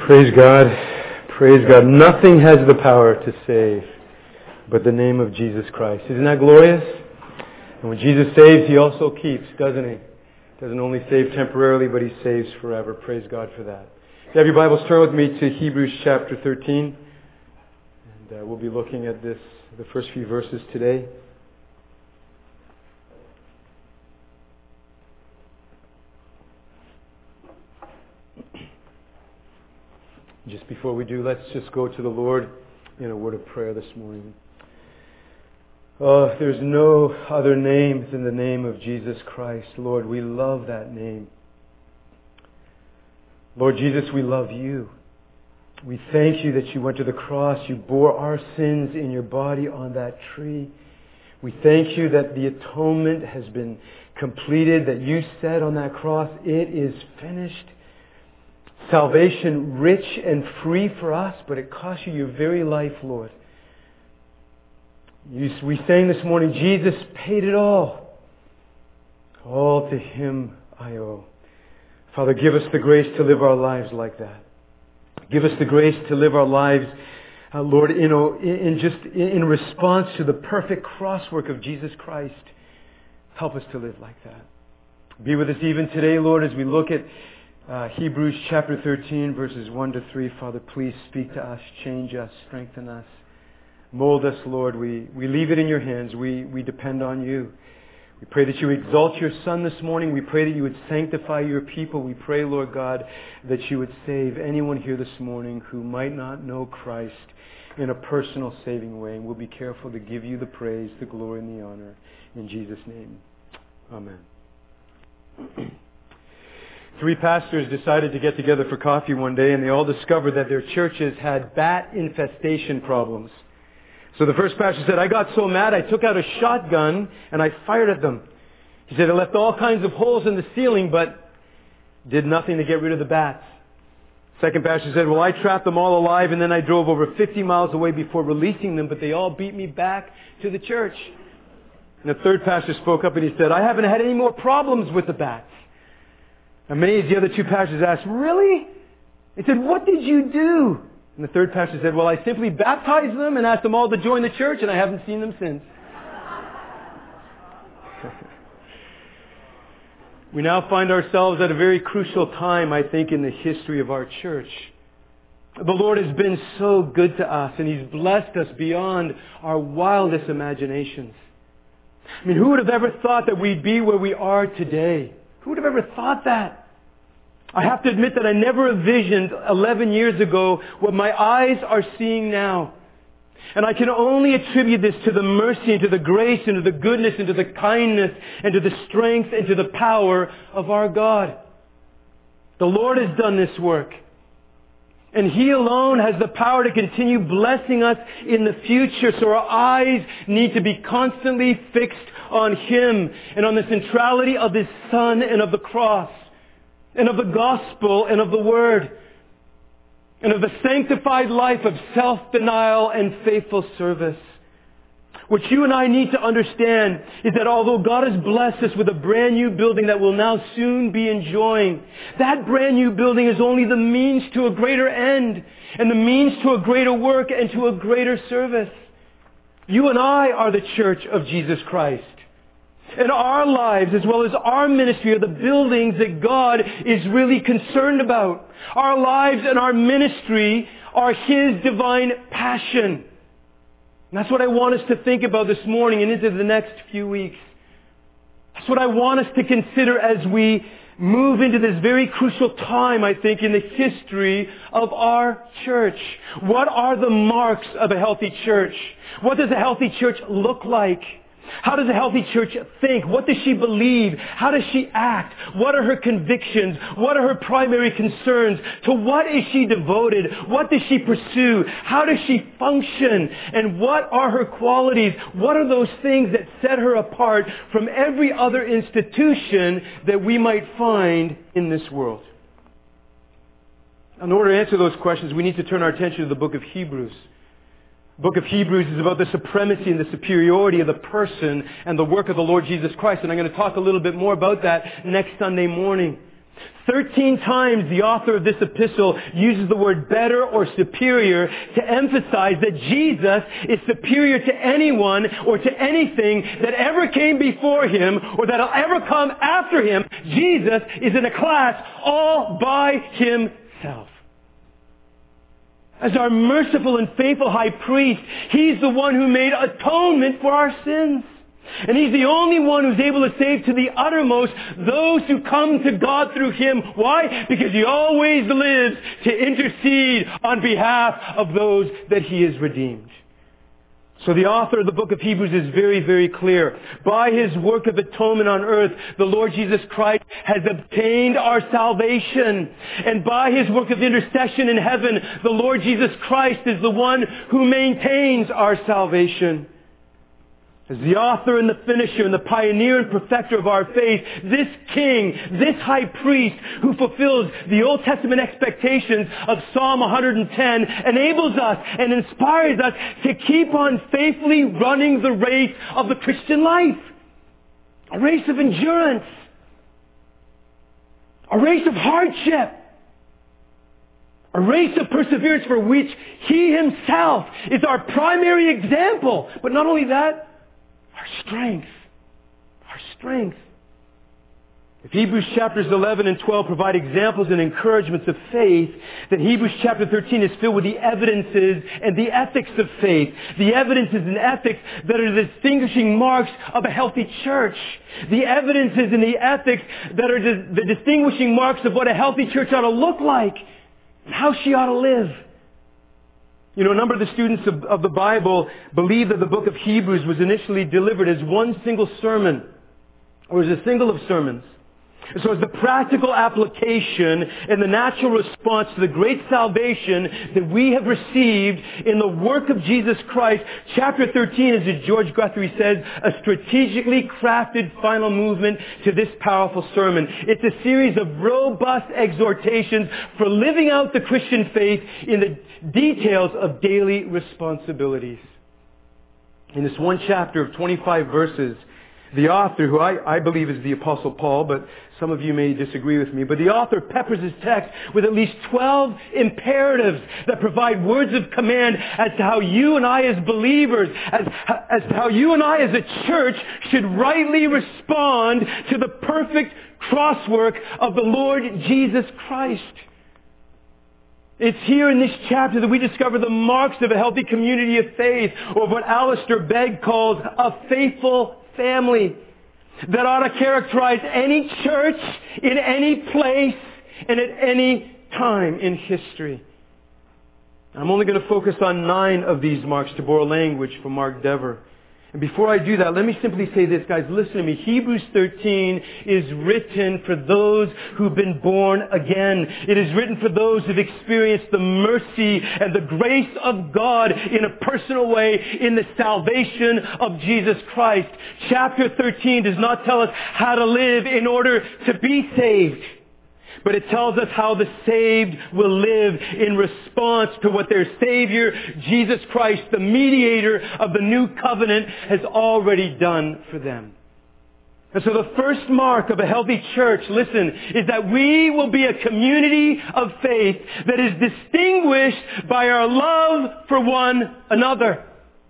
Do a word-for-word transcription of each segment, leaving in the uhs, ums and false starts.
Praise God. Praise God. Nothing has the power to save but the name of Jesus Christ. Isn't that glorious? And when Jesus saves, He also keeps, doesn't He? Doesn't only save temporarily, but He saves forever. Praise God for that. If you have your Bibles, turn with me to Hebrews chapter thirteen. And uh, we'll be looking at this, the first few verses today. Just before we do, let's just go to the Lord in a word of prayer this morning. Oh, there's no other name than the name of Jesus Christ. Lord, we love that name. Lord Jesus, we love You. We thank You that You went to the cross. You bore our sins in Your body on that tree. We thank You that the atonement has been completed, that You said on that cross, it is finished. Salvation rich and free for us, but it cost You Your very life, Lord. You, we sang this morning, Jesus paid it all. All to Him I owe. Father, give us the grace to live our lives like that. Give us the grace to live our lives, uh, Lord, in, in just in response to the perfect crosswork of Jesus Christ. Help us to live like that. Be with us even today, Lord, as we look at Uh, Hebrews chapter thirteen, verses one to three. Father, please speak to us, change us, strengthen us. Mold us, Lord. We, we leave it in Your hands. We, we depend on You. We pray that You exalt Your Son this morning. We pray that You would sanctify Your people. We pray, Lord God, that You would save anyone here this morning who might not know Christ in a personal saving way. And we'll be careful to give You the praise, the glory, and the honor. In Jesus' name, amen. Three pastors decided to get together for coffee one day, and they all discovered that their churches had bat infestation problems. So the first pastor said, I got so mad I took out a shotgun and I fired at them. He said, it left all kinds of holes in the ceiling, but did nothing to get rid of the bats. Second pastor said, well, I trapped them all alive, and then I drove over fifty miles away before releasing them, but they all beat me back to the church. And the third pastor spoke up and he said, I haven't had any more problems with the bats. Amazed, the other two pastors asked, really? He said, what did you do? And the third pastor said, well, I simply baptized them and asked them all to join the church, and I haven't seen them since. We now find ourselves at a very crucial time, I think, in the history of our church. The Lord has been so good to us, and He's blessed us beyond our wildest imaginations. I mean, who would have ever thought that we'd be where we are today? Who would have ever thought that? I have to admit that I never envisioned eleven years ago what my eyes are seeing now. And I can only attribute this to the mercy and to the grace and to the goodness and to the kindness and to the strength and to the power of our God. The Lord has done this work. And He alone has the power to continue blessing us in the future. So our eyes need to be constantly fixed on Him and on the centrality of His Son and of the cross and of the gospel and of the Word and of the sanctified life of self-denial and faithful service. What you and I need to understand is that although God has blessed us with a brand new building that we'll now soon be enjoying, that brand new building is only the means to a greater end and the means to a greater work and to a greater service. You and I are the church of Jesus Christ. And our lives, as well as our ministry, are the buildings that God is really concerned about. Our lives and our ministry are His divine passion. And that's what I want us to think about this morning and into the next few weeks. That's what I want us to consider as we move into this very crucial time, I think, in the history of our church. What are the marks of a healthy church? What does a healthy church look like? How does a healthy church think? What does she believe? How does she act? What are her convictions? What are her primary concerns? To what is she devoted? What does she pursue? How does she function? And what are her qualities? What are those things that set her apart from every other institution that we might find in this world? In order to answer those questions, we need to turn our attention to the book of Hebrews. The book of Hebrews is about the supremacy and the superiority of the person and the work of the Lord Jesus Christ. And I'm going to talk a little bit more about that next Sunday morning. Thirteen times the author of this epistle uses the word better or superior to emphasize that Jesus is superior to anyone or to anything that ever came before him or that'll ever come after him. Jesus is in a class all by himself. As our merciful and faithful high priest, he's the one who made atonement for our sins. And he's the only one who's able to save to the uttermost those who come to God through him. Why? Because he always lives to intercede on behalf of those that he has redeemed. So the author of the book of Hebrews is very, very clear. By his work of atonement on earth, the Lord Jesus Christ has obtained our salvation. And by his work of intercession in heaven, the Lord Jesus Christ is the one who maintains our salvation. As the author and the finisher and the pioneer and perfecter of our faith, this king, this high priest who fulfills the Old Testament expectations of Psalm one hundred ten enables us and inspires us to keep on faithfully running the race of the Christian life. A race of endurance. A race of hardship. A race of perseverance for which he himself is our primary example. But not only that, our strength. Our strength. If Hebrews chapters eleven and twelve provide examples and encouragements of faith, then Hebrews chapter thirteen is filled with the evidences and the ethics of faith. The evidences and ethics that are the distinguishing marks of a healthy church. The evidences and the ethics that are the, the distinguishing marks of what a healthy church ought to look like and how she ought to live. You know, a number of the students of, of the Bible believe that the book of Hebrews was initially delivered as one single sermon, or as a single of sermons. And so as the practical application and the natural response to the great salvation that we have received in the work of Jesus Christ, chapter thirteen is, as George Guthrie says, a strategically crafted final movement to this powerful sermon. It's a series of robust exhortations for living out the Christian faith in the details of daily responsibilities. In this one chapter of twenty-five verses, the author, who I, I believe is the Apostle Paul, but some of you may disagree with me, but the author peppers his text with at least twelve imperatives that provide words of command as to how you and I as believers, as, as to how you and I as a church should rightly respond to the perfect crosswork of the Lord Jesus Christ. It's here in this chapter that we discover the marks of a healthy community of faith, or what Alistair Begg calls a faithful family, that ought to characterize any church in any place and at any time in history. I'm only going to focus on nine of these marks to borrow language from Mark Dever. And before I do that, let me simply say this, guys. Listen to me. Hebrews thirteen is written for those who've been born again. It is written for those who've experienced the mercy and the grace of God in a personal way in the salvation of Jesus Christ. Chapter thirteen does not tell us how to live in order to be saved, but it tells us how the saved will live in response to what their Savior, Jesus Christ, the mediator of the new covenant, has already done for them. And so the first mark of a healthy church, listen, is that we will be a community of faith that is distinguished by our love for one another.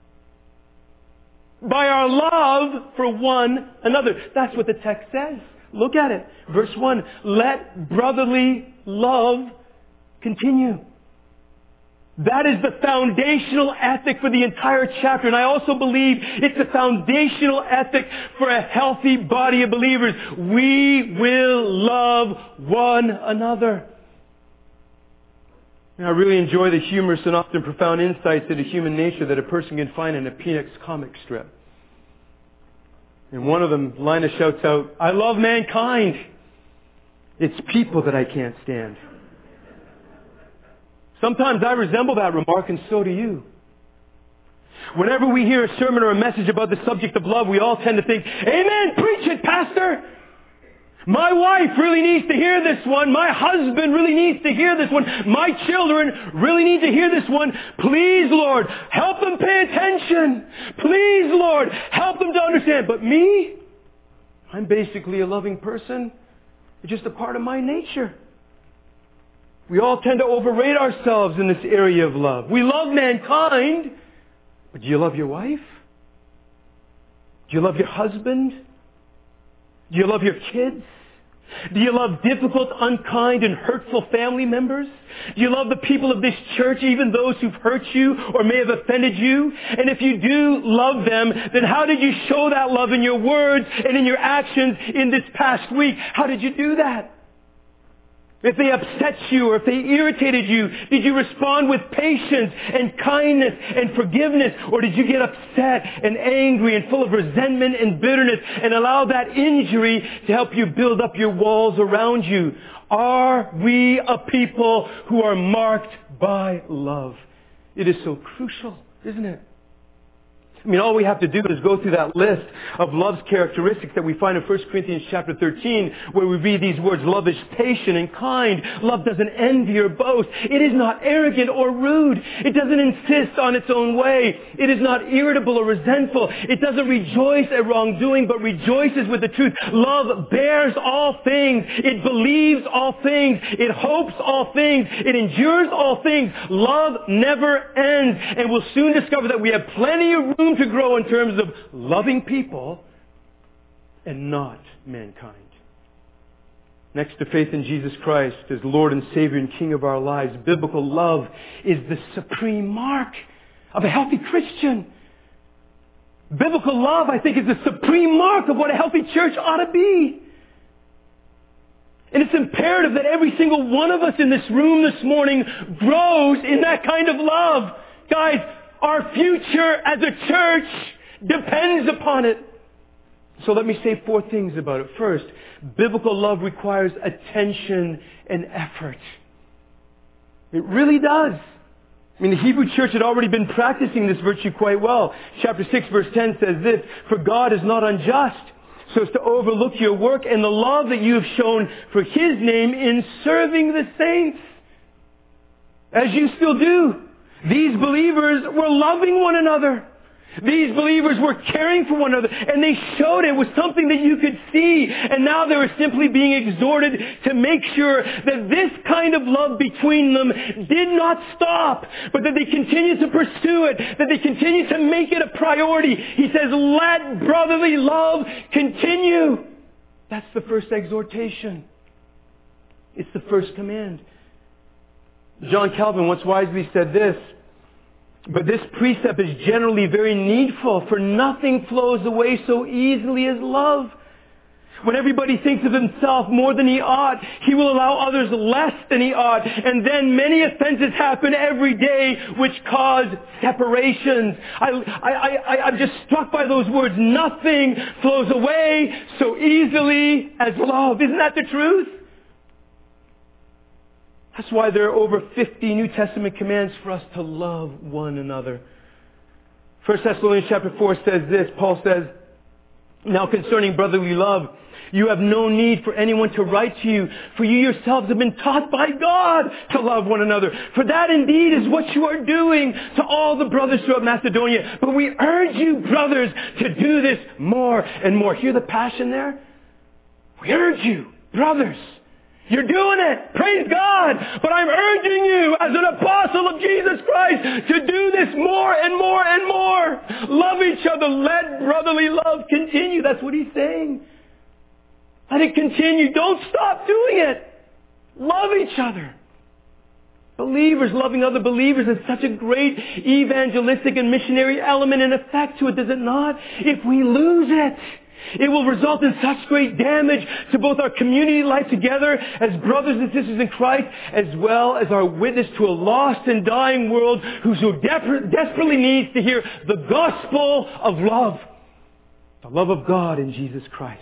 By our love for one another. That's what the text says. Look at it. Verse one, let brotherly love continue. That is the foundational ethic for the entire chapter. And I also believe it's a foundational ethic for a healthy body of believers. We will love one another. And I really enjoy the humorous and often profound insights into human nature that a person can find in a Peanuts comic strip. And one of them, Linus shouts out, I love mankind. It's people that I can't stand. Sometimes I resemble that remark, and so do you. Whenever we hear a sermon or a message about the subject of love, we all tend to think, amen, preach it, Pastor. My wife really needs to hear this one. My husband really needs to hear this one. My children really need to hear this one. Please, Lord, help them pay attention. Please, Lord, help them to understand. But me, I'm basically a loving person. It's just a part of my nature. We all tend to overrate ourselves in this area of love. We love mankind, but do you love your wife? Do you love your husband? Do you love your kids? Do you love difficult, unkind, and hurtful family members? Do you love the people of this church, even those who've hurt you or may have offended you? And if you do love them, then how did you show that love in your words and in your actions in this past week? How did you do that? If they upset you or if they irritated you, did you respond with patience and kindness and forgiveness? Or did you get upset and angry and full of resentment and bitterness and allow that injury to help you build up your walls around you? Are we a people who are marked by love? It is so crucial, isn't it? I mean, all we have to do is go through that list of love's characteristics that we find in First Corinthians chapter thirteen, where we read these words: love is patient and kind. Love doesn't envy or boast. It is not arrogant or rude. It doesn't insist on its own way. It is not irritable or resentful. It doesn't rejoice at wrongdoing, but rejoices with the truth. Love bears all things. It believes all things. It hopes all things. It endures all things. Love never ends. And we'll soon discover that we have plenty of room to grow in terms of loving people and not mankind. Next to faith in Jesus Christ as Lord and Savior and King of our lives, biblical love is the supreme mark of a healthy Christian. Biblical love, I think, is the supreme mark of what a healthy church ought to be. And it's imperative that every single one of us in this room this morning grows in that kind of love. Guys, our future as a church depends upon it. So let me say four things about it. First, biblical love requires attention and effort. It really does. I mean, the Hebrew church had already been practicing this virtue quite well. Chapter six verse ten says this: "For God is not unjust so as to overlook your work and the love that you have shown for His name in serving the saints." As you still do. These believers were loving one another. These believers were caring for one another. And they showed it was something that you could see. And now they were simply being exhorted to make sure that this kind of love between them did not stop, but that they continued to pursue it, that they continued to make it a priority. He says, let brotherly love continue. That's the first exhortation. It's the first command. John Calvin once wisely said this: "But this precept is generally very needful, for nothing flows away so easily as love. When everybody thinks of himself more than he ought, he will allow others less than he ought. And then many offenses happen every day which cause separations." I, I, I, I'm just struck by those words. Nothing flows away so easily as love. Isn't that the truth? That's why there are over fifty New Testament commands for us to love one another. First Thessalonians chapter four says this. Paul says, "Now concerning brotherly love, you have no need for anyone to write to you, for you yourselves have been taught by God to love one another. For that indeed is what you are doing to all the brothers throughout Macedonia. But we urge you, brothers, to do this more and more." Hear the passion there? We urge you, brothers. You're doing it. Praise God. But I'm urging you as an apostle of Jesus Christ to do this more and more and more. Love each other. Let brotherly love continue. That's what he's saying. Let it continue. Don't stop doing it. Love each other. Believers loving other believers is such a great evangelistic and missionary element and effect to it, does it not? If we lose it, it will result in such great damage to both our community life together as brothers and sisters in Christ, as well as our witness to a lost and dying world who so de- desperately needs to hear the gospel of love. The love of God in Jesus Christ.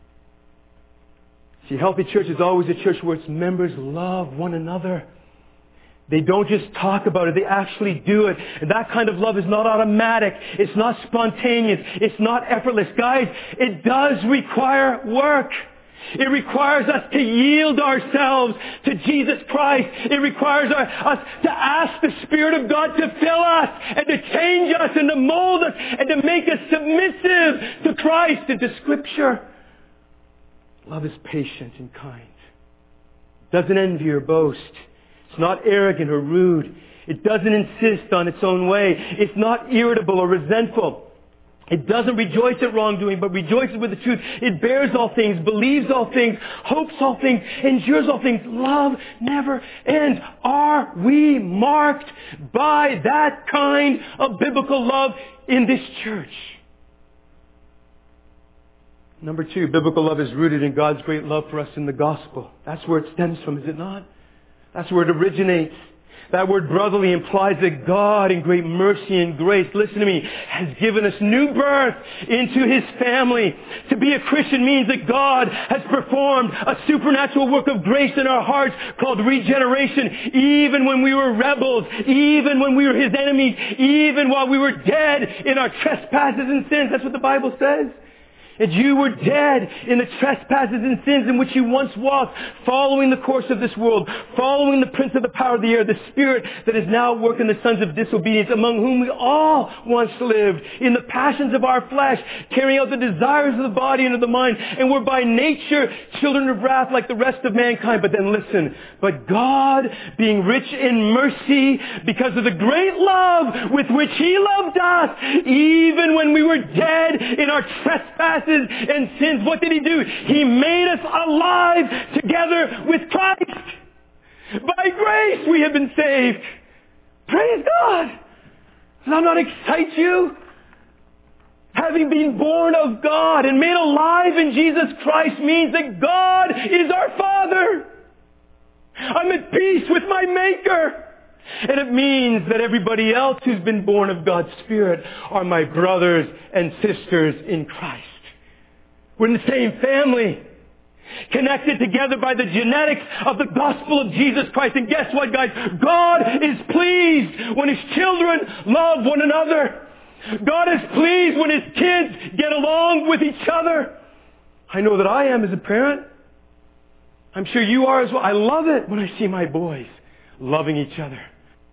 See, healthy church is always a church where its members love one another. They don't just talk about it, they actually do it. And that kind of love is not automatic. It's not spontaneous. It's not effortless. Guys, it does require work. It requires us to yield ourselves to Jesus Christ. It requires our, us to ask the Spirit of God to fill us and to change us and to mold us and to make us submissive to Christ and to Scripture. Love is patient and kind. Doesn't envy or boast. It's not arrogant or rude. It doesn't insist on its own way. It's not irritable or resentful. It doesn't rejoice at wrongdoing, but rejoices with the truth. It bears all things, believes all things, hopes all things, endures all things. Love never ends. Are we marked by that kind of biblical love in this church? Number two, biblical love is rooted in God's great love for us in the gospel. That's where it stems from, is it not? That's where it originates. That word brotherly implies that God in great mercy and grace, listen to me, has given us new birth into His family. To be a Christian means that God has performed a supernatural work of grace in our hearts called regeneration, even when we were rebels, even when we were His enemies, even while we were dead in our trespasses and sins. That's what the Bible says. And you were dead in the trespasses and sins in which you once walked, following the course of this world, following the prince of the power of the air, the spirit that is now working the sons of disobedience, among whom we all once lived, in the passions of our flesh, carrying out the desires of the body and of the mind, and were by nature children of wrath like the rest of mankind. But then listen, but God, being rich in mercy, because of the great love with which He loved us, even when we were dead in our trespasses and sins, what did He do? He made us alive together with Christ. By grace we have been saved. Praise God. Does that not excite you? Having been born of God and made alive in Jesus Christ means that God is our Father. I'm at peace with my Maker. And it means that everybody else who's been born of God's Spirit are my brothers and sisters in Christ. We're in the same family, connected together by the genetics of the gospel of Jesus Christ. And guess what, guys? God is pleased when His children love one another. God is pleased when His kids get along with each other. I know that I am as a parent. I'm sure you are as well. I love it when I see my boys loving each other.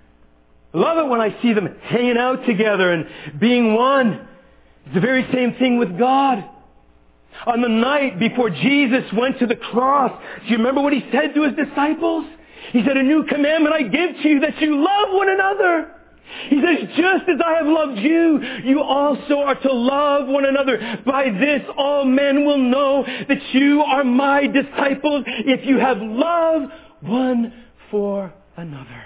I love it when I see them hanging out together and being one. It's the very same thing with God. On the night before Jesus went to the cross, do you remember what He said to His disciples? He said, "A new commandment I give to you, that you love one another." He says, "Just as I have loved you, you also are to love one another. By this all men will know that you are my disciples, if you have love one for another."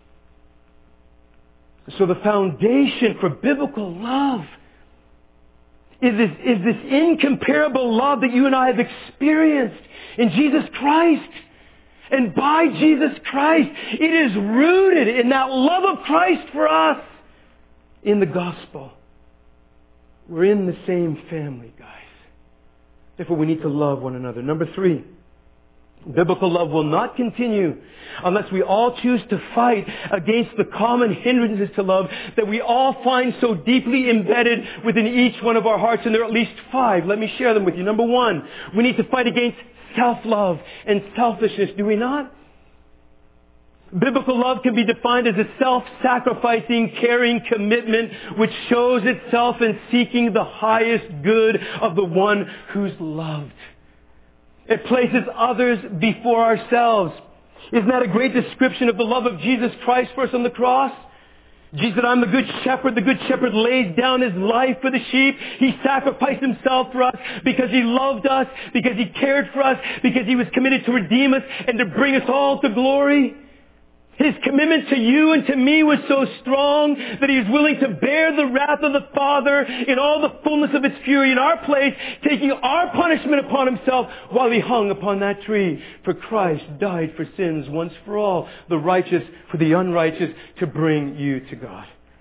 So the foundation for biblical love is this, is this incomparable love that you and I have experienced in Jesus Christ. And by Jesus Christ, it is rooted in that love of Christ for us in the gospel. We're in the same family, guys. Therefore, we need to love one another. Number three, biblical love will not continue unless we all choose to fight against the common hindrances to love that we all find so deeply embedded within each one of our hearts. And there are at least five. Let me share them with you. Number one, we need to fight against self-love and selfishness. Do we not? Biblical love can be defined as a self-sacrificing, caring commitment which shows itself in seeking the highest good of the one who's loved. It places others before ourselves. Isn't that a great description of the love of Jesus Christ for us on the cross? Jesus said, "I'm the good shepherd. The good shepherd lays down his life for the sheep." He sacrificed Himself for us because He loved us, because He cared for us, because He was committed to redeem us and to bring us all to glory. His commitment to you and to me was so strong that He was willing to bear the wrath of the Father in all the fullness of its fury in our place, taking our punishment upon Himself while He hung upon that tree. For Christ died for sins once for all, the righteous for the unrighteous, to bring you to God.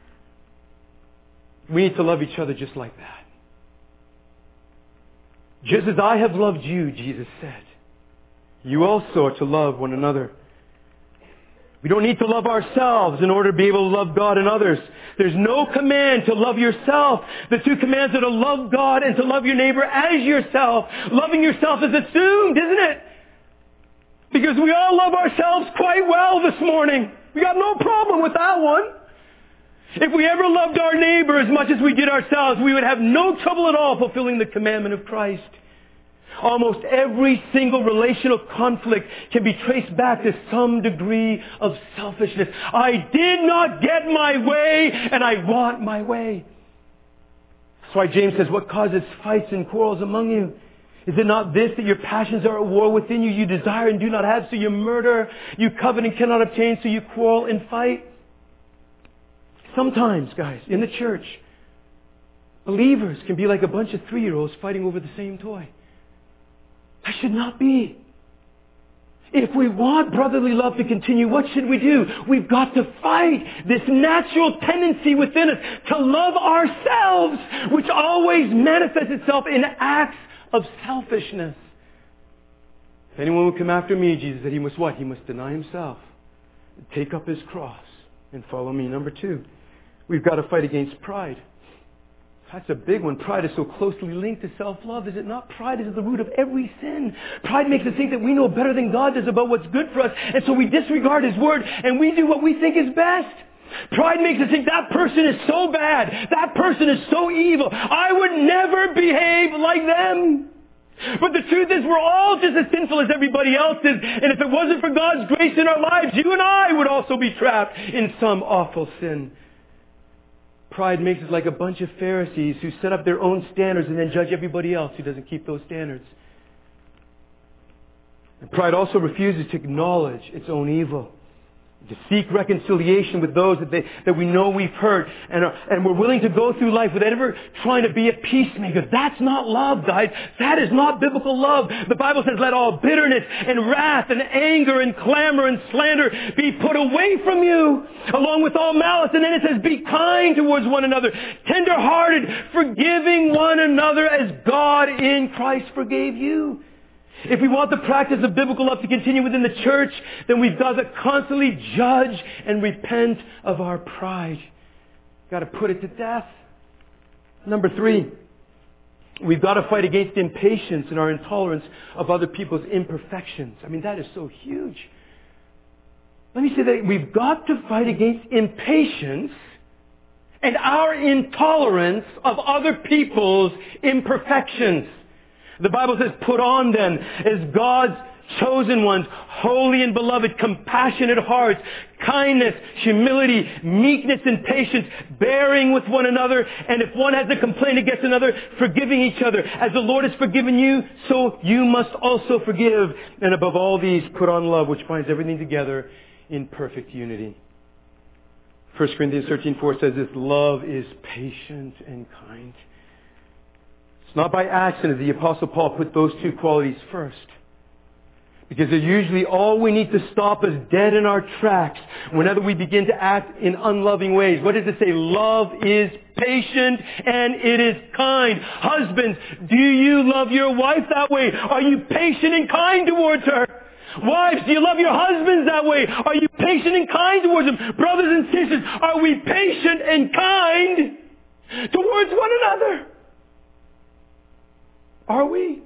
We need to love each other just like that. Just as I have loved you, Jesus said, you also are to love one another. We don't need to love ourselves in order to be able to love God and others. There's no command to love yourself. The two commands are to love God and to love your neighbor as yourself. Loving yourself is assumed, isn't it? Because we all love ourselves quite well this morning. We got no problem with that one. If we ever loved our neighbor as much as we did ourselves, we would have no trouble at all fulfilling the commandment of Christ. Almost every single relational conflict can be traced back to some degree of selfishness. I did not get my way, and I want my way. That's why James says, what causes fights and quarrels among you? Is it not this, that your passions are at war within you? You desire and do not have, so you murder. You covet and cannot obtain, so you quarrel and fight. Sometimes, guys, in the church, believers can be like a bunch of three-year-olds fighting over the same toy. That should not be. If we want brotherly love to continue, what should we do? We've got to fight this natural tendency within us to love ourselves, which always manifests itself in acts of selfishness. If anyone would come after me, Jesus said, he must what? He must deny himself, take up his cross, and follow me. Number two, we've got to fight against pride. That's a big one. Pride is so closely linked to self-love, is it not? Pride is at the root of every sin. Pride makes us think that we know better than God does about what's good for us, and so we disregard His Word, and we do what we think is best. Pride makes us think that person is so bad, that person is so evil, I would never behave like them. But the truth is, we're all just as sinful as everybody else is, and if it wasn't for God's grace in our lives, you and I would also be trapped in some awful sin. Pride makes us like a bunch of Pharisees who set up their own standards and then judge everybody else who doesn't keep those standards. And pride also refuses to acknowledge its own evil, to seek reconciliation with those that, they, that we know we've hurt, and, are, and we're willing to go through life without ever trying to be a peacemaker. That's not love, guys. That is not biblical love. The Bible says, let all bitterness and wrath and anger and clamor and slander be put away from you, along with all malice. And then it says, be kind towards one another, tender-hearted, forgiving one another as God in Christ forgave you. If we want the practice of biblical love to continue within the church, then we've got to constantly judge and repent of our pride. We've got to put it to death. Number three, we've got to fight against impatience and our intolerance of other people's imperfections. I mean, that is so huge. Let me say that we've got to fight against impatience and our intolerance of other people's imperfections. The Bible says, put on then as God's chosen ones, holy and beloved, compassionate hearts, kindness, humility, meekness, and patience, bearing with one another, and if one has a complaint against another, forgiving each other. As the Lord has forgiven you, so you must also forgive. And above all these, put on love, which binds everything together in perfect unity. First Corinthians thirteen four says this, love is patient and kind. Not by accident the Apostle Paul put those two qualities first. Because they're usually all we need to stop us dead in our tracks whenever we begin to act in unloving ways. What does it say? Love is patient and it is kind. Husbands, do you love your wife that way? Are you patient and kind towards her? Wives, do you love your husbands that way? Are you patient and kind towards them? Brothers and sisters, are we patient and kind towards one another? Are we?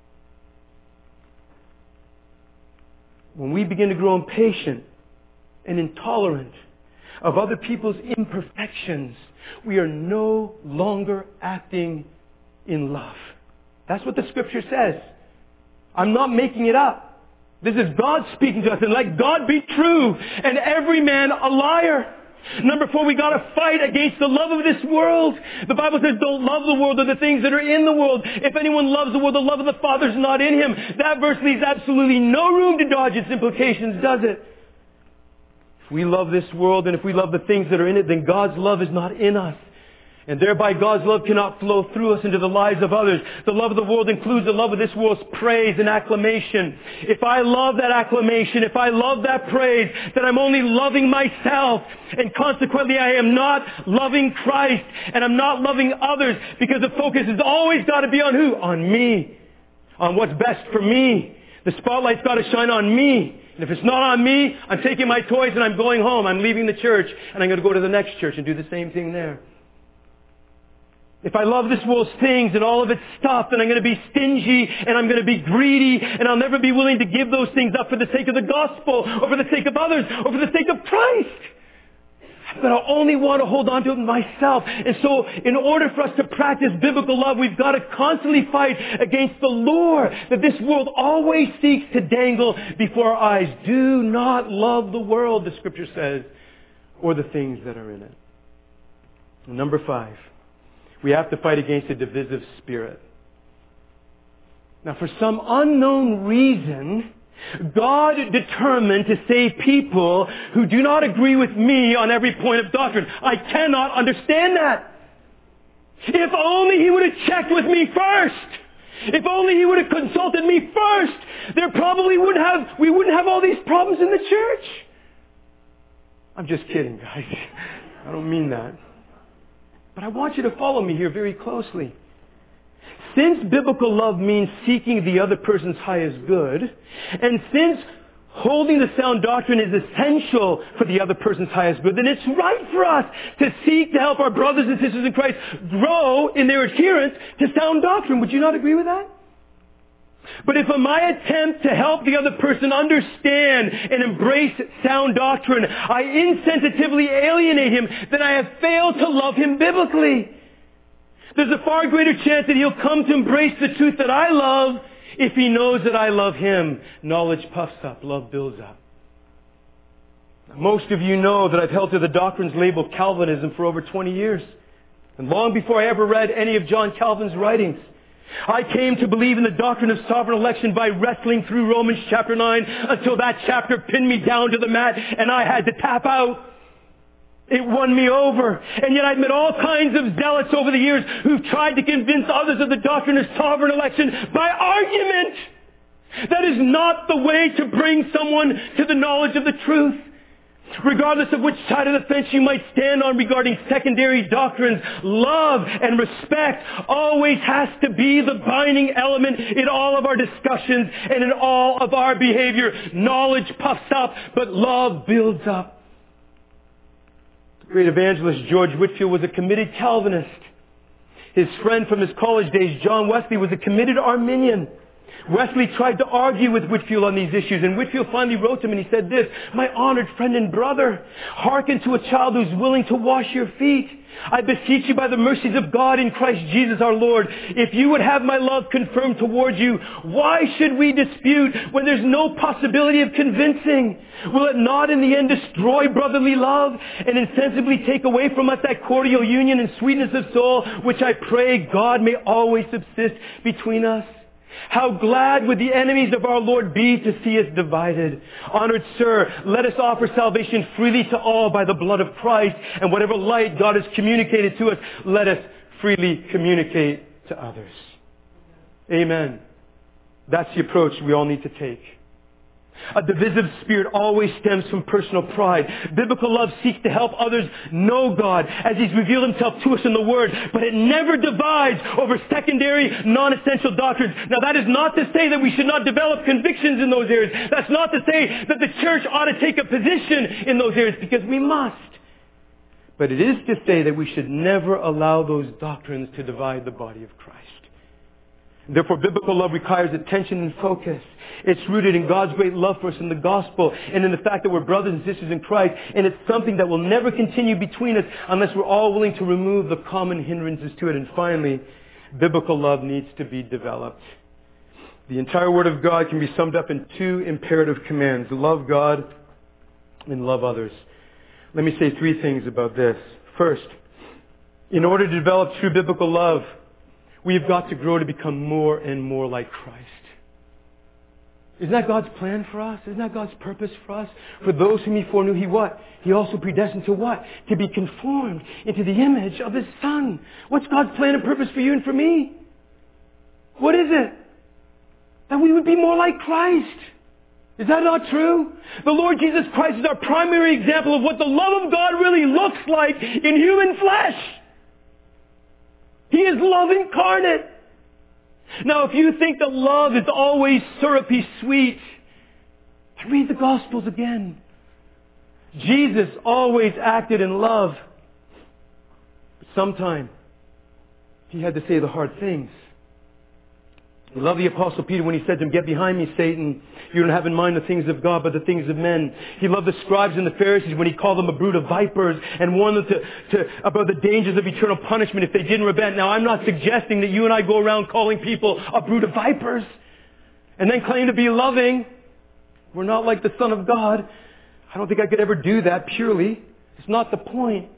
When we begin to grow impatient and intolerant of other people's imperfections, we are no longer acting in love. That's what the Scripture says. I'm not making it up. This is God speaking to us, and let God be true and every man a liar. Number four, we got to fight against the love of this world. The Bible says, don't love the world or the things that are in the world. If anyone loves the world, the love of the Father is not in him. That verse leaves absolutely no room to dodge its implications, does it? If we love this world and if we love the things that are in it, then God's love is not in us. And thereby God's love cannot flow through us into the lives of others. The love of the world includes the love of this world's praise and acclamation. If I love that acclamation, if I love that praise, then I'm only loving myself. And consequently I am not loving Christ. And I'm not loving others because the focus has always got to be on who? On me. On what's best for me. The spotlight's got to shine on me. And if it's not on me, I'm taking my toys and I'm going home. I'm leaving the church and I'm going to go to the next church and do the same thing there. If I love this world's things and all of its stuff, then I'm going to be stingy and I'm going to be greedy and I'll never be willing to give those things up for the sake of the gospel or for the sake of others or for the sake of Christ. But I only want to hold on to it myself. And so in order for us to practice biblical love, we've got to constantly fight against the lure that this world always seeks to dangle before our eyes. Do not love the world, the Scripture says, or the things that are in it. Number five, we have to fight against a divisive spirit. Now, for some unknown reason, God determined to save people who do not agree with me on every point of doctrine. I cannot understand that. If only He would have checked with me first. If only He would have consulted me first, there probably wouldn't have, we wouldn't have all these problems in the church. I'm just kidding, guys. I don't mean that. But I want you to follow me here very closely. Since biblical love means seeking the other person's highest good, and since holding the sound doctrine is essential for the other person's highest good, then it's right for us to seek to help our brothers and sisters in Christ grow in their adherence to sound doctrine. Would you not agree with that? But if in my attempt to help the other person understand and embrace sound doctrine, I insensitively alienate him, then I have failed to love him biblically. There's a far greater chance that he'll come to embrace the truth that I love if he knows that I love him. Knowledge puffs up, love builds up. Most of you know that I've held to the doctrines labeled Calvinism for over twenty years. And long before I ever read any of John Calvin's writings, I came to believe in the doctrine of sovereign election by wrestling through Romans chapter nine until that chapter pinned me down to the mat and I had to tap out. It won me over. And yet I've met all kinds of zealots over the years who've tried to convince others of the doctrine of sovereign election by argument. That is not the way to bring someone to the knowledge of the truth. Regardless of which side of the fence you might stand on regarding secondary doctrines, love and respect always has to be the binding element in all of our discussions and in all of our behavior. Knowledge puffs up, but love builds up. The great evangelist George Whitefield was a committed Calvinist. His friend from his college days, John Wesley, was a committed Arminian. Wesley tried to argue with Whitefield on these issues, and Whitefield finally wrote to him and he said this, "My honored friend and brother, hearken to a child who's willing to wash your feet. I beseech you by the mercies of God in Christ Jesus our Lord, if you would have my love confirmed towards you, why should we dispute when there's no possibility of convincing? Will it not in the end destroy brotherly love and insensibly take away from us that cordial union and sweetness of soul, which I pray God may always subsist between us? How glad would the enemies of our Lord be to see us divided. Honored sir, let us offer salvation freely to all by the blood of Christ, and whatever light God has communicated to us, let us freely communicate to others." Amen. That's the approach we all need to take. A divisive spirit always stems from personal pride. Biblical love seeks to help others know God as He's revealed Himself to us in the Word, but it never divides over secondary, non-essential doctrines. Now that is not to say that we should not develop convictions in those areas. That's not to say that the church ought to take a position in those areas, because we must. But it is to say that we should never allow those doctrines to divide the body of Christ. Therefore, biblical love requires attention and focus. It's rooted in God's great love for us in the gospel and in the fact that we're brothers and sisters in Christ. And it's something that will never continue between us unless we're all willing to remove the common hindrances to it. And finally, biblical love needs to be developed. The entire Word of God can be summed up in two imperative commands: love God and love others. Let me say three things about this. First, in order to develop true biblical love, we've got to grow to become more and more like Christ. Isn't that God's plan for us? Isn't that God's purpose for us? For those whom He foreknew, He what? He also predestined to what? To be conformed into the image of His Son. What's God's plan and purpose for you and for me? What is it? That we would be more like Christ. Is that not true? The Lord Jesus Christ is our primary example of what the love of God really looks like in human flesh. He is love incarnate. Now, if you think that love is always syrupy sweet, read the Gospels again. Jesus always acted in love. But sometimes He had to say the hard things. We love the Apostle Peter when he said to him, "Get behind me, Satan. You don't have in mind the things of God, but the things of men." He loved the scribes and the Pharisees when he called them a brood of vipers and warned them to, to, about the dangers of eternal punishment if they didn't repent. Now, I'm not suggesting that you and I go around calling people a brood of vipers and then claim to be loving. We're not like the Son of God. I don't think I could ever do that purely. It's not the point.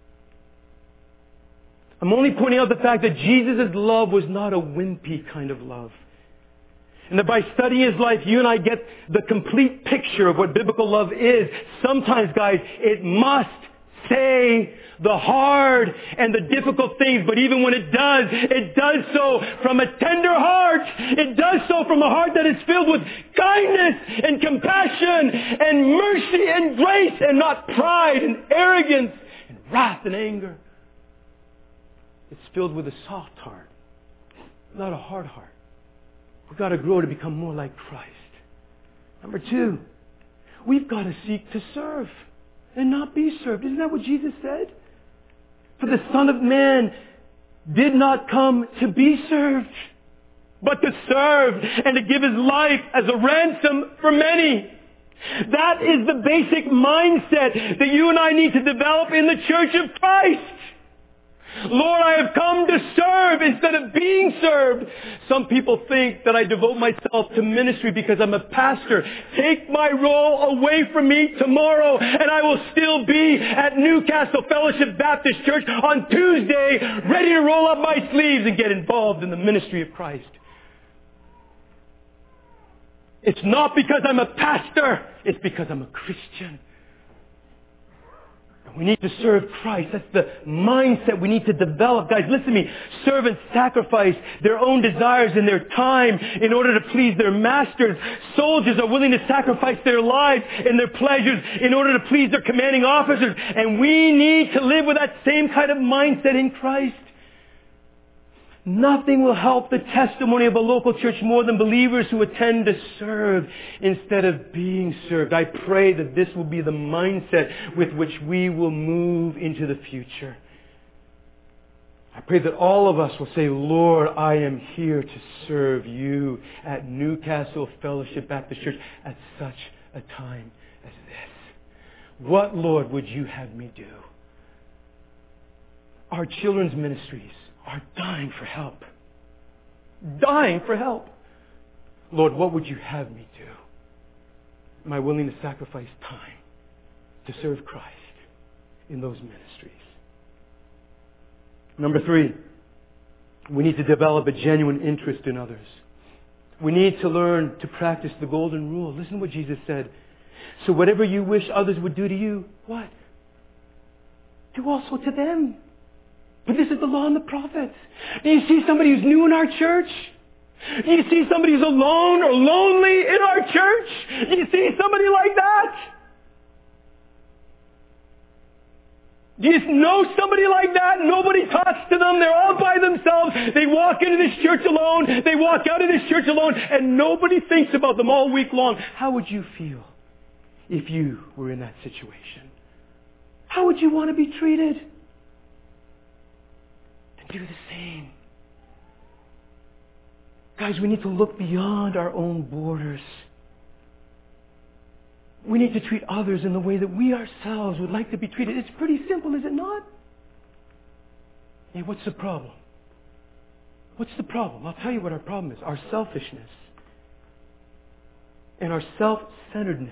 I'm only pointing out the fact that Jesus' love was not a wimpy kind of love. And that by studying His life, you and I get the complete picture of what biblical love is. Sometimes, guys, it must say the hard and the difficult things. But even when it does, it does so from a tender heart. It does so from a heart that is filled with kindness and compassion and mercy and grace, and not pride and arrogance and wrath and anger. It's filled with a soft heart, not a hard heart. We've got to grow to become more like Christ. Number two, we've got to seek to serve and not be served. Isn't that what Jesus said? For the Son of Man did not come to be served, but to serve and to give His life as a ransom for many. That is the basic mindset that you and I need to develop in the Church of Christ. Lord, I have come to serve instead of being served. Some people think that I devote myself to ministry because I'm a pastor. Take my role away from me tomorrow and I will still be at Newcastle Fellowship Baptist Church on Tuesday, ready to roll up my sleeves and get involved in the ministry of Christ. It's not because I'm a pastor. It's because I'm a Christian. We need to serve Christ. That's the mindset we need to develop. Guys, listen to me. Servants sacrifice their own desires and their time in order to please their masters. Soldiers are willing to sacrifice their lives and their pleasures in order to please their commanding officers. And we need to live with that same kind of mindset in Christ. Nothing will help the testimony of a local church more than believers who attend to serve instead of being served. I pray that this will be the mindset with which we will move into the future. I pray that all of us will say, Lord, I am here to serve you at Newcastle Fellowship Baptist Church at such a time as this. What, Lord, would you have me do? Our children's ministries are dying for help. Dying for help. Lord, what would you have me do? Am I willing to sacrifice time to serve Christ in those ministries? Number three, we need to develop a genuine interest in others. We need to learn to practice the golden rule. Listen to what Jesus said. So whatever you wish others would do to you, what? Do also to them. But this is the law and the prophets. Do you see somebody who's new in our church? Do you see somebody who's alone or lonely in our church? Do you see somebody like that? Do you know somebody like that? Nobody talks to them. They're all by themselves. They walk into this church alone. They walk out of this church alone. And nobody thinks about them all week long. How would you feel if you were in that situation? How would you want to be treated? Do the same. Guys, we need to look beyond our own borders. We need to treat others in the way that we ourselves would like to be treated. It's pretty simple, is it not? Hey, what's the problem? What's the problem? I'll tell you what our problem is. Our selfishness and our self-centeredness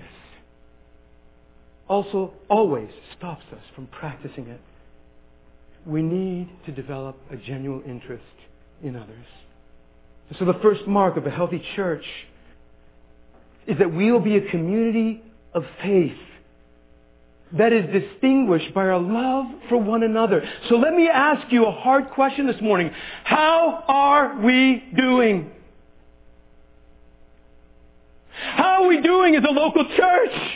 also always stops us from practicing it. We need to develop a genuine interest in others. So the first mark of a healthy church is that we will be a community of faith that is distinguished by our love for one another. So let me ask you a hard question this morning. How are we doing? How are we doing as a local church?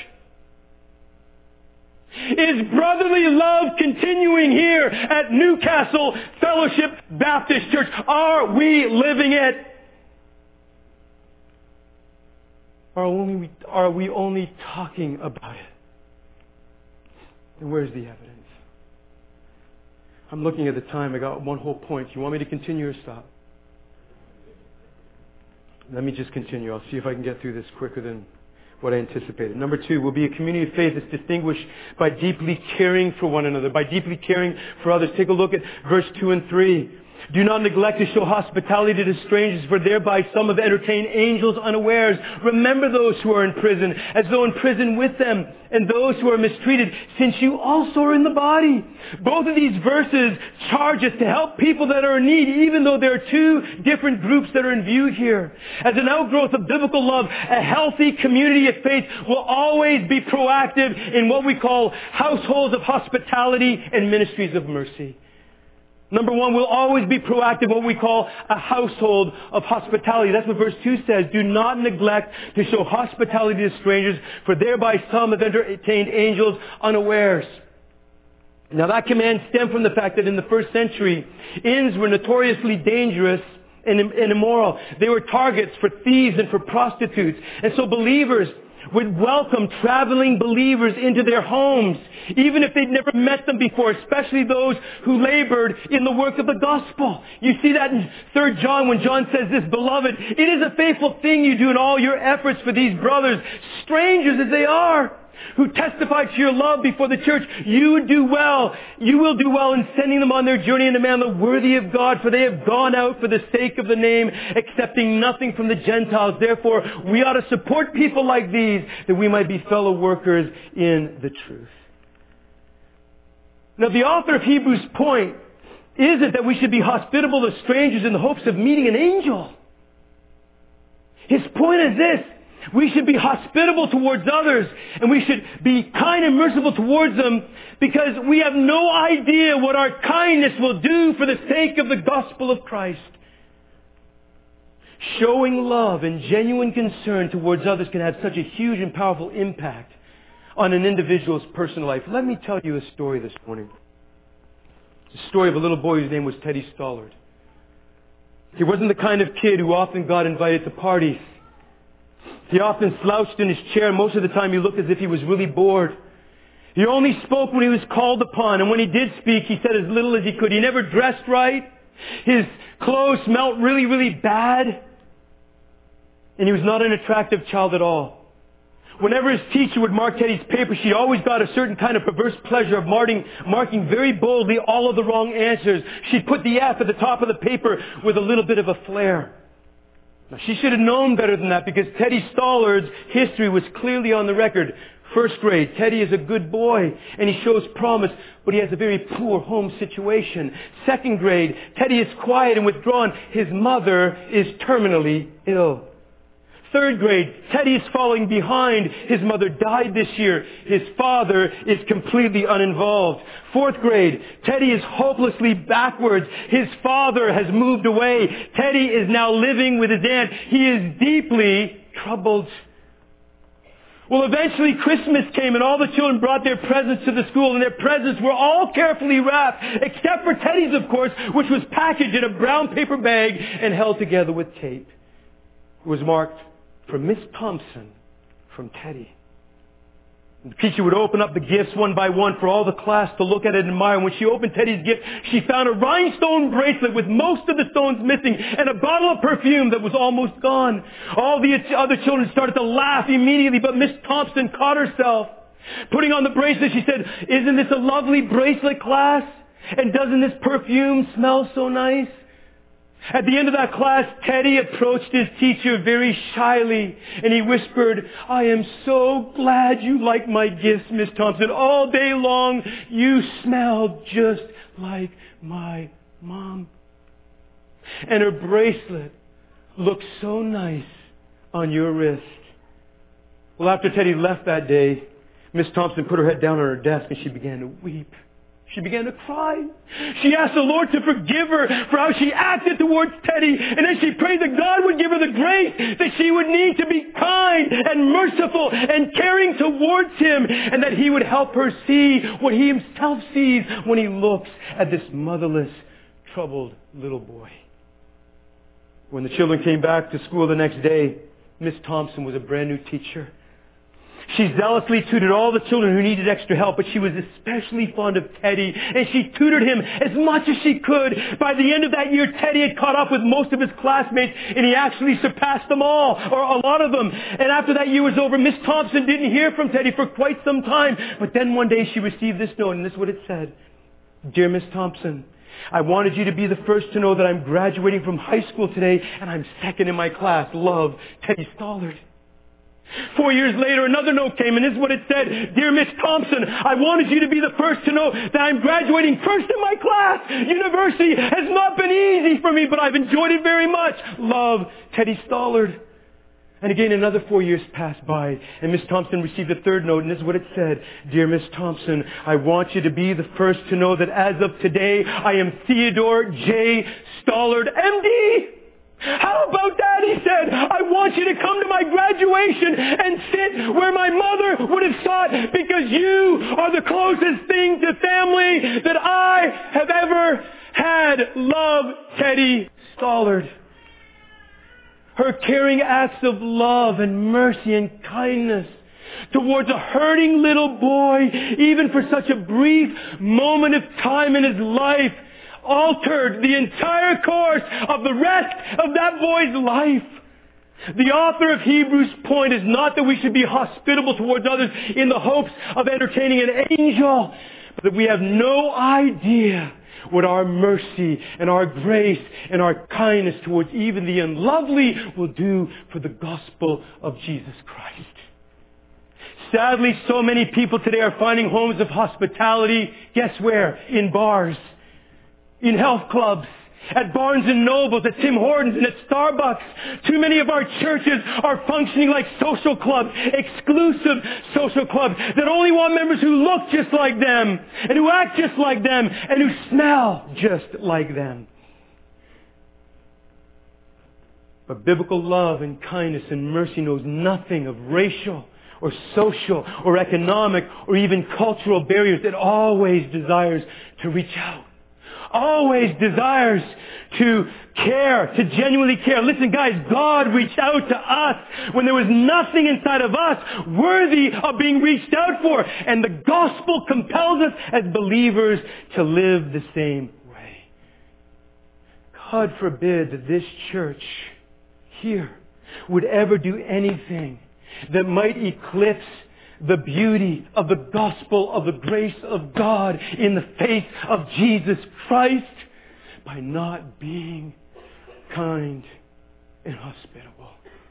Is brotherly love continuing here at Newcastle Fellowship Baptist Church? Are we living it? Or are we, are we only talking about it? And where's the evidence? I'm looking at the time. I got one whole point. Do you want me to continue or stop? Let me just continue. I'll see if I can get through this quicker than what I anticipated. Number two, we'll be a community of faith that's distinguished by deeply caring for one another, by deeply caring for others. Take a look at verse two and three. Do not neglect to show hospitality to strangers, for thereby some have entertained angels unawares. Remember those who are in prison, as though in prison with them, and those who are mistreated, since you also are in the body. Both of these verses charge us to help people that are in need, even though there are two different groups that are in view here. As an outgrowth of biblical love, a healthy community of faith will always be proactive in what we call households of hospitality and ministries of mercy. Number one, we'll always be proactive in what we call a household of hospitality. That's what verse two says. Do not neglect to show hospitality to strangers, for thereby some have entertained angels unawares. Now that command stemmed from the fact that in the first century, inns were notoriously dangerous and immoral. They were targets for thieves and for prostitutes. And so believers would welcome traveling believers into their homes, even if they'd never met them before, especially those who labored in the work of the gospel. You see that in Third John when John says this, Beloved, it is a faithful thing you do in all your efforts for these brothers, strangers as they are, who testify to your love before the church. You do well. You will do well in sending them on their journey in a manner worthy of God, for they have gone out for the sake of the name, accepting nothing from the Gentiles. Therefore, we ought to support people like these, that we might be fellow workers in the truth. Now, the author of Hebrews' point isn't that we should be hospitable to strangers in the hopes of meeting an angel. His point is this: we should be hospitable towards others, and we should be kind and merciful towards them, because we have no idea what our kindness will do for the sake of the gospel of Christ. Showing love and genuine concern towards others can have such a huge and powerful impact on an individual's personal life. Let me tell you a story this morning. It's a story of a little boy whose name was Teddy Stollard. He wasn't the kind of kid who often got invited to parties. He often slouched in his chair. Most of the time he looked as if he was really bored. He only spoke when he was called upon. And when he did speak, he said as little as he could. He never dressed right. His clothes smelled really, really bad. And he was not an attractive child at all. Whenever his teacher would mark Teddy's paper, she always got a certain kind of perverse pleasure of marking, marking very boldly all of the wrong answers. She'd put the F at the top of the paper with a little bit of a flair. Now, she should have known better than that, because Teddy Stollard's history was clearly on the record. First grade, Teddy is a good boy and he shows promise, but he has a very poor home situation. Second grade, Teddy is quiet and withdrawn. His mother is terminally ill. Third grade, Teddy is falling behind. His mother died this year. His father is completely uninvolved. Fourth grade, Teddy is hopelessly backwards. His father has moved away. Teddy is now living with his aunt. He is deeply troubled. Well, eventually Christmas came and all the children brought their presents to the school, and their presents were all carefully wrapped, except for Teddy's, of course, which was packaged in a brown paper bag and held together with tape. It was marked, "From Miss Thompson, from Teddy." The teacher would open up the gifts one by one for all the class to look at and admire. And when she opened Teddy's gift, she found a rhinestone bracelet with most of the stones missing and a bottle of perfume that was almost gone. All the other children started to laugh immediately, but Miss Thompson caught herself. Putting on the bracelet, she said, "Isn't this a lovely bracelet, class? And doesn't this perfume smell so nice?" At the end of that class, Teddy approached his teacher very shyly, and he whispered, "I am so glad you like my gifts, Miss Thompson. All day long, you smell just like my mom." And her bracelet looked so nice on your wrist. Well, after Teddy left that day, Miss Thompson put her head down on her desk and she began to weep. She began to cry. She asked the Lord to forgive her for how she acted towards Teddy. And then she prayed that God would give her the grace that she would need to be kind and merciful and caring towards him. And that he would help her see what he himself sees when he looks at this motherless, troubled little boy. When the children came back to school the next day, Miss Thompson was a brand new teacher. She zealously tutored all the children who needed extra help, but she was especially fond of Teddy, and she tutored him as much as she could. By the end of that year, Teddy had caught up with most of his classmates, and he actually surpassed them all, or a lot of them. And after that year was over, Miss Thompson didn't hear from Teddy for quite some time. But then one day she received this note, and this is what it said. Dear Miss Thompson, I wanted you to be the first to know that I'm graduating from high school today, and I'm second in my class. Love, Teddy Stollard. Four years later, another note came, and this is what it said. Dear Miss Thompson, I wanted you to be the first to know that I'm graduating first in my class. University has not been easy for me, but I've enjoyed it very much. Love, Teddy Stollard. And again, another four years passed by, and Miss Thompson received a third note, and this is what it said. Dear Miss Thompson, I want you to be the first to know that as of today, I am Theodore J. Stollard, M D. How about that? He said, I want you to come to my graduation and sit where my mother would have sat, because you are the closest thing to family that I have ever had. Love, Teddy Stollard. Her caring acts of love and mercy and kindness towards a hurting little boy, even for such a brief moment of time in his life, altered the entire course of the rest of that boy's life. The author of Hebrews' point is not that we should be hospitable towards others in the hopes of entertaining an angel, but that we have no idea what our mercy and our grace and our kindness towards even the unlovely will do for the gospel of Jesus Christ. Sadly, so many people today are finding homes of hospitality, guess where? In bars, in health clubs, at Barnes and Nobles, at Tim Hortons, and at Starbucks. Too many of our churches are functioning like social clubs, exclusive social clubs that only want members who look just like them, and who act just like them, and who smell just like them. But biblical love and kindness and mercy knows nothing of racial or social or economic or even cultural barriers. It always desires to reach out. Always desires to care, to genuinely care. Listen, guys, God reached out to us when there was nothing inside of us worthy of being reached out for. And the gospel compels us as believers to live the same way. God forbid that this church here would ever do anything that might eclipse the beauty of the gospel of the grace of God in the face of Jesus Christ by not being kind and hospitable.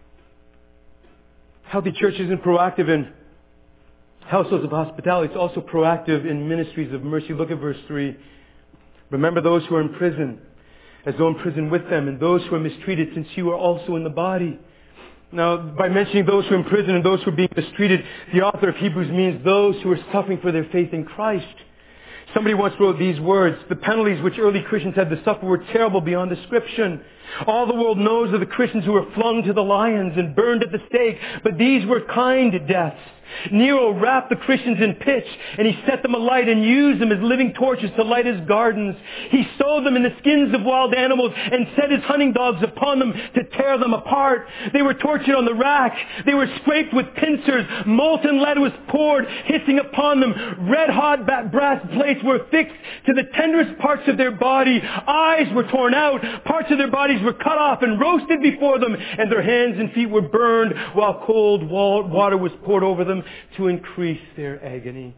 Healthy church isn't proactive in households of hospitality. It's also proactive in ministries of mercy. Look at verse three. Remember those who are in prison, as though in prison with them, and those who are mistreated, since you are also in the body. Now, by mentioning those who are in prison and those who are being mistreated, the author of Hebrews means those who are suffering for their faith in Christ. Somebody once wrote these words: the penalties which early Christians had to suffer were terrible beyond description. All the world knows of the Christians who were flung to the lions and burned at the stake, but these were kind deaths. Nero wrapped the Christians in pitch, and he set them alight and used them as living torches to light his gardens. He sewed them in the skins of wild animals and set his hunting dogs upon them to tear them apart. They were tortured on the rack. They were scraped with pincers. Molten lead was poured, hissing upon them. Red-hot brass plates were fixed to the tenderest parts of their body. Eyes were torn out. Parts of their bodies were cut off and roasted before them, and their hands and feet were burned while cold water was poured over them to increase their agony.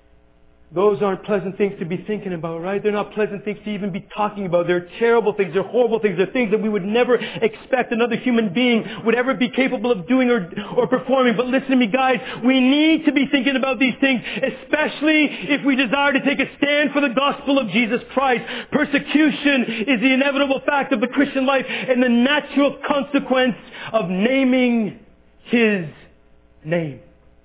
Those aren't pleasant things to be thinking about, right? They're not pleasant things to even be talking about. They're terrible things. They're horrible things. They're things that we would never expect another human being would ever be capable of doing or, or performing. But listen to me, guys. We need to be thinking about these things, especially if we desire to take a stand for the gospel of Jesus Christ. Persecution is the inevitable fact of the Christian life and the natural consequence of naming His name.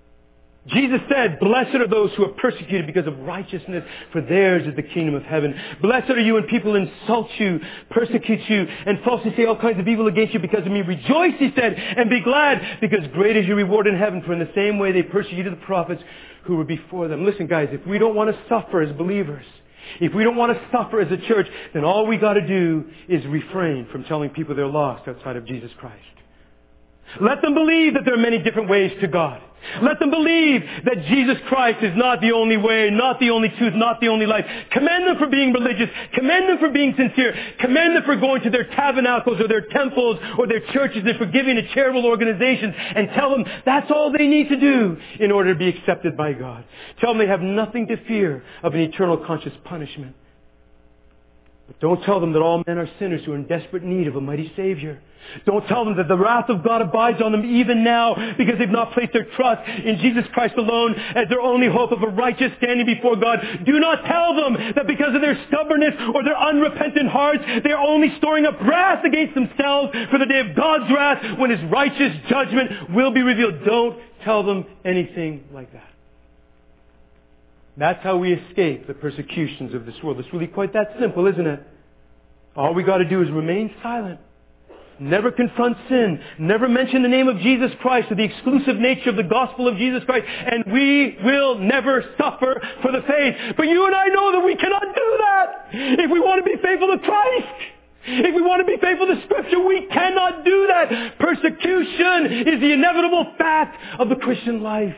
Jesus said, blessed are those who are persecuted because of righteousness, for theirs is the kingdom of heaven. Blessed are you when people insult you, persecute you, and falsely say all kinds of evil against you because of me. Rejoice, he said, and be glad, because great is your reward in heaven, for in the same way they persecuted the prophets who were before them. Listen, guys, if we don't want to suffer as believers, if we don't want to suffer as a church, then all we got to do is refrain from telling people they're lost outside of Jesus Christ. Let them believe that there are many different ways to God. Let them believe that Jesus Christ is not the only way, not the only truth, not the only life. Commend them for being religious. Commend them for being sincere. Commend them for going to their tabernacles or their temples or their churches and for giving to charitable organizations, and tell them that's all they need to do in order to be accepted by God. Tell them they have nothing to fear of an eternal conscious punishment. But don't tell them that all men are sinners who are in desperate need of a mighty Savior. Don't tell them that the wrath of God abides on them even now because they've not placed their trust in Jesus Christ alone as their only hope of a righteous standing before God. Do not tell them that because of their stubbornness or their unrepentant hearts, they're only storing up wrath against themselves for the day of God's wrath when His righteous judgment will be revealed. Don't tell them anything like that. That's how we escape the persecutions of this world. It's really quite that simple, isn't it? All we got to do is remain silent. Never confront sin. Never mention the name of Jesus Christ or the exclusive nature of the gospel of Jesus Christ. And we will never suffer for the faith. But you and I know that we cannot do that. If we want to be faithful to Christ, if we want to be faithful to Scripture, we cannot do that. Persecution is the inevitable fact of the Christian life.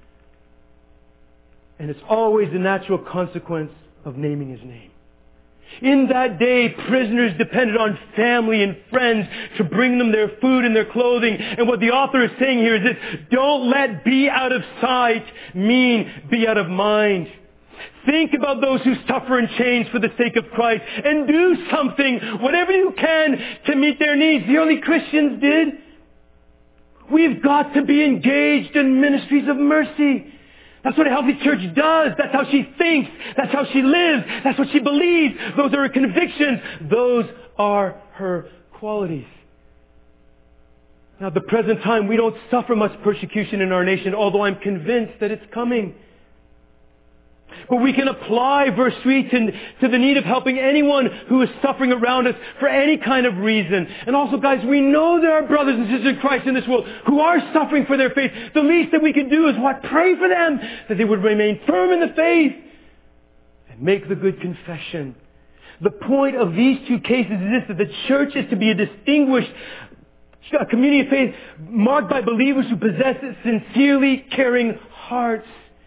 And it's always the natural consequence of naming His name. In that day, prisoners depended on family and friends to bring them their food and their clothing. And what the author is saying here is this: don't let be out of sight mean be out of mind. Think about those who suffer in chains for the sake of Christ and do something, whatever you can, to meet their needs. The early Christians did. We've got to be engaged in ministries of mercy. That's what a healthy church does. That's how she thinks. That's how she lives. That's what she believes. Those are her convictions. Those are her qualities. Now, at the present time, we don't suffer much persecution in our nation, although I'm convinced that it's coming. But we can apply verse three to, to the need of helping anyone who is suffering around us for any kind of reason. And also, guys, we know there are brothers and sisters in Christ in this world who are suffering for their faith. The least that we can do is what? Pray for them, that they would remain firm in the faith and make the good confession. The point of these two cases is this: that the church is to be a distinguished a community of faith marked by believers who possess sincerely caring hearts.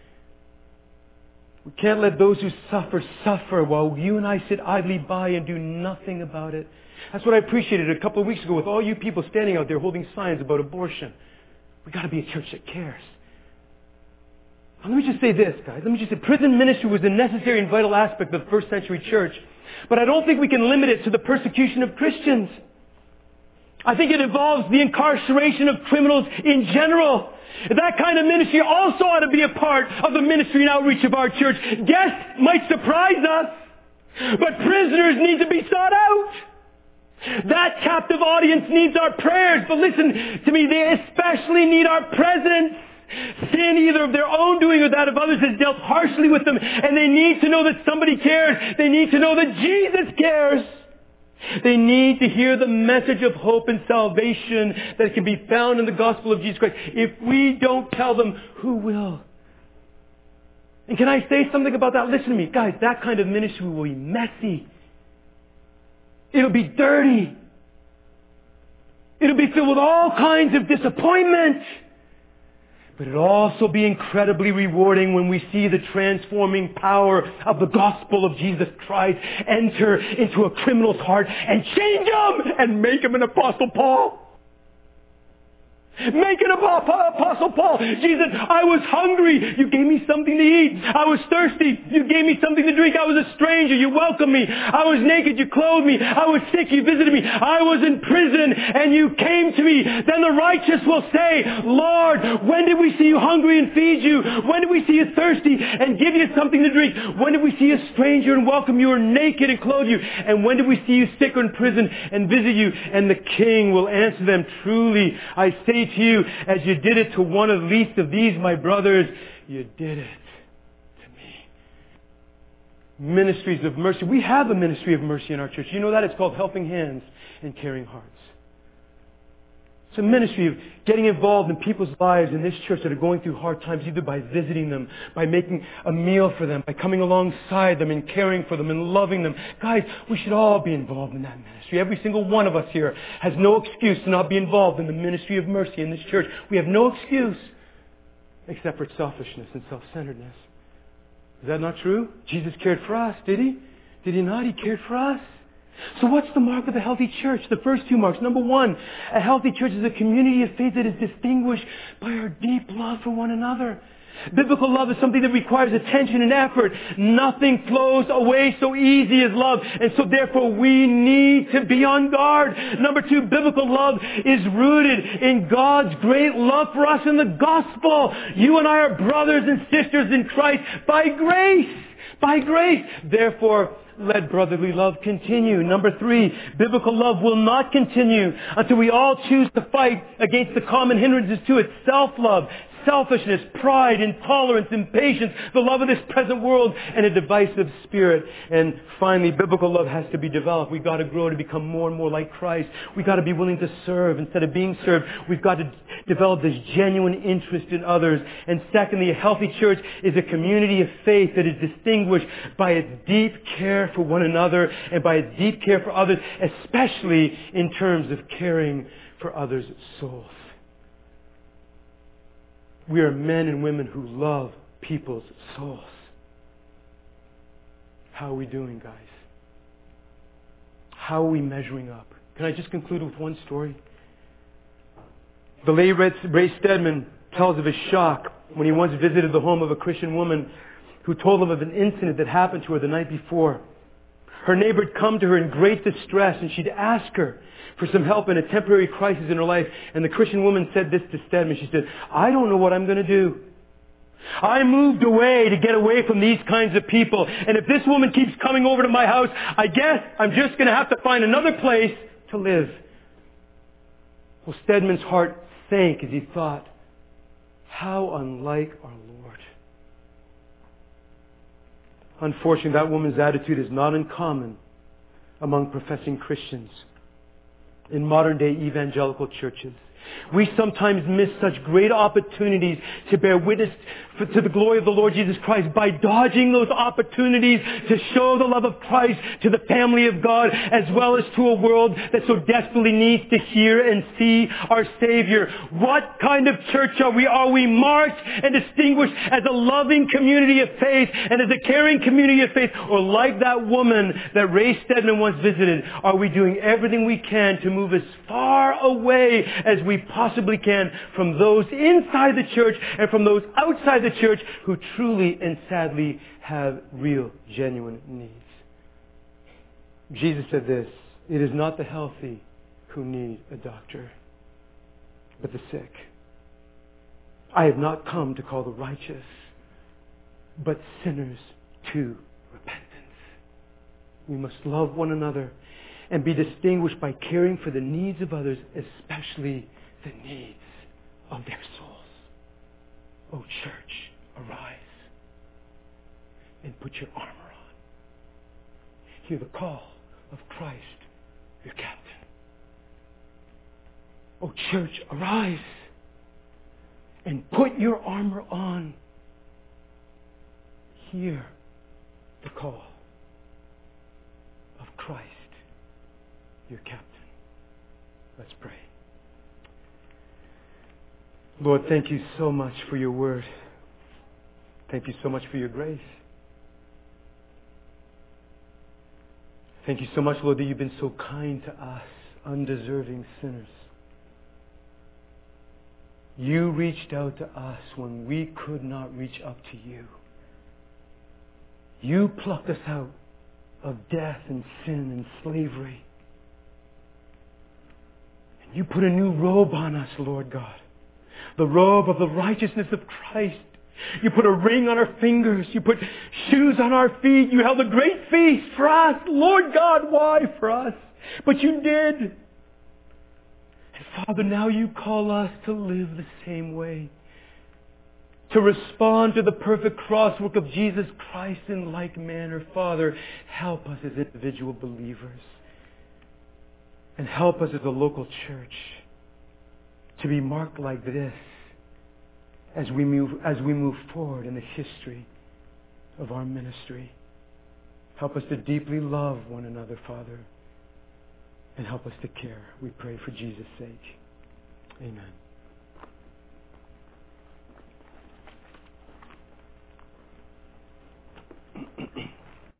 We can't let those who suffer suffer while you and I sit idly by and do nothing about it. That's what I appreciated a couple of weeks ago with all you people standing out there holding signs about abortion. We've got to be a church that cares. Now, let me just say this, guys. Let me just say prison ministry was a necessary and vital aspect of the first century church. But I don't think we can limit it to the persecution of Christians. I think it involves the incarceration of criminals in general. That kind of ministry also ought to be a part of the ministry and outreach of our church. Guests might surprise us, but prisoners need to be sought out. That captive audience needs our prayers, but listen to me, they especially need our presence. Sin, either of their own doing or that of others, has dealt harshly with them, and they need to know that somebody cares. They need to know that Jesus cares. They need to hear the message of hope and salvation that can be found in the gospel of Jesus Christ. If we don't tell them, who will? And can I say something about that? Listen to me. Guys, that kind of ministry will be messy. It'll be dirty. It'll be filled with all kinds of disappointment. But it'll also be incredibly rewarding when we see the transforming power of the gospel of Jesus Christ enter into a criminal's heart and change him and make him an Apostle Paul. Make an Apostle Paul. Jesus, I was hungry. You gave me something to eat. I was thirsty. You gave me something to drink. I was a stranger. You welcomed me. I was naked. You clothed me. I was sick. You visited me. I was in prison and you came to me. Then the righteous will say, Lord, when did we see you hungry and feed you? When did we see you thirsty and give you something to drink? When did we see you a stranger and welcome you, or naked and clothe you? And when did we see you sick or in prison and visit you? And the King will answer them, truly, I say to you, as you did it to one of the least of these, my brothers, you did it to me. Ministries of mercy. We have a ministry of mercy in our church. You know that? It's called Helping Hands and Caring Hearts. It's a ministry of getting involved in people's lives in this church that are going through hard times, either by visiting them, by making a meal for them, by coming alongside them and caring for them and loving them. Guys, we should all be involved in that ministry. Every single one of us here has no excuse to not be involved in the ministry of mercy in this church. We have no excuse except for selfishness and self-centeredness. Is that not true? Jesus cared for us, did He? Did He not? He cared for us. So what's the mark of a healthy church? The first two marks. Number one, a healthy church is a community of faith that is distinguished by our deep love for one another. Biblical love is something that requires attention and effort. Nothing flows away so easy as love. And so therefore we need to be on guard. Number two, biblical love is rooted in God's great love for us in the gospel. You and I are brothers and sisters in Christ by grace. By grace. Therefore, let brotherly love continue. Number three, biblical love will not continue until we all choose to fight against the common hindrances to it. Self-love, selfishness, pride, intolerance, impatience, the love of this present world, and a divisive spirit. And finally, biblical love has to be developed. We've got to grow to become more and more like Christ. We've got to be willing to serve instead of being served. We've got to develop this genuine interest in others. And secondly, a healthy church is a community of faith that is distinguished by its deep care for one another and by its deep care for others, especially in terms of caring for others' souls. We are men and women who love people's souls. How are we doing, guys? How are we measuring up? Can I just conclude with one story? The late Ray Stedman tells of his shock when he once visited the home of a Christian woman who told him of an incident that happened to her the night before. Her neighbor had come to her in great distress, and she'd ask her for some help in a temporary crisis in her life. And the Christian woman said this to Stedman. She said, I don't know what I'm going to do. I moved away to get away from these kinds of people. And if this woman keeps coming over to my house, I guess I'm just going to have to find another place to live. Well, Stedman's heart sank as he thought, how unlike our Lord. Unfortunately, that woman's attitude is not uncommon among professing Christians in modern-day evangelical churches. We sometimes miss such great opportunities to bear witness to the glory of the Lord Jesus Christ by dodging those opportunities to show the love of Christ to the family of God as well as to a world that so desperately needs to hear and see our Savior. What kind of church are we? Are we marked and distinguished as a loving community of faith and as a caring community of faith? Or like that woman that Ray Stedman once visited, are we doing everything we can to move as far away as we possibly can from those inside the church and from those outside the church who truly and sadly have real, genuine needs? Jesus said this, it is not the healthy who need a doctor, but the sick. I have not come to call the righteous, but sinners to repentance. We must love one another and be distinguished by caring for the needs of others, especially the needs of their souls. O church, arise and put your armor on. Hear the call of Christ, your captain. O church, arise and put your armor on. Hear the call of Christ, your captain. Let's pray. Lord, thank you so much for your word. Thank you so much for your grace. Thank you so much, Lord, that you've been so kind to us, undeserving sinners. You reached out to us when we could not reach up to you. You plucked us out of death and sin and slavery. And you put a new robe on us, Lord God. The robe of the righteousness of Christ. You put a ring on our fingers. You put shoes on our feet. You held a great feast for us. Lord God, why for us? But you did. And Father, now you call us to live the same way. To respond to the perfect cross work of Jesus Christ in like manner. Father, help us as individual believers. And help us as a local church to be marked like this as we move, as we move forward in the history of our ministry. Help us to deeply love one another, Father, and help us to care. We pray for Jesus' sake. Amen.